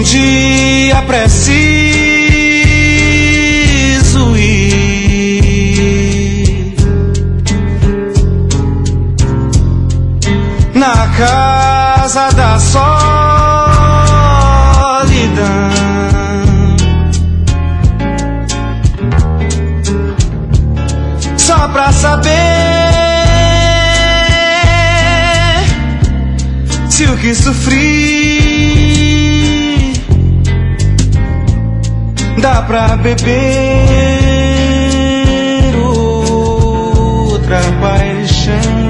Um dia preciso ir na casa da solidão, só pra saber se o que sofri dá pra beber outra paixão.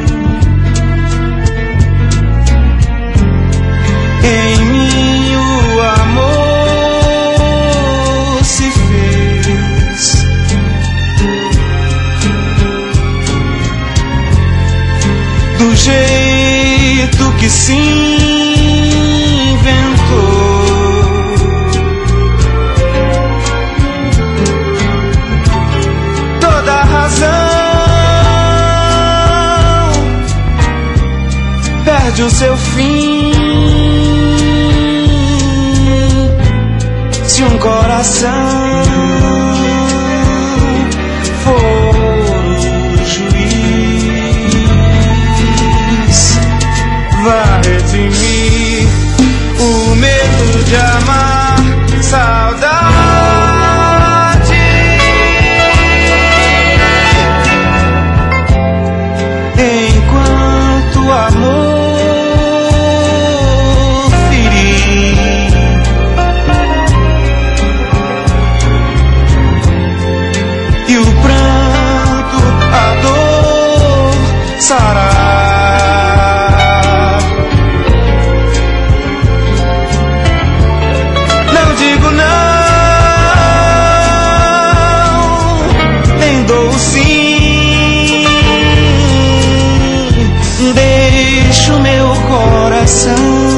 Em mim o amor se fez do jeito que se inventou. Toda razão perde o seu fim se um coração for o juiz. Vai redimir o medo de amar, saudade, enquanto o amor ferir. E o pranto, a dor sarar. Não digo não, nem dou sim. Deixo meu coração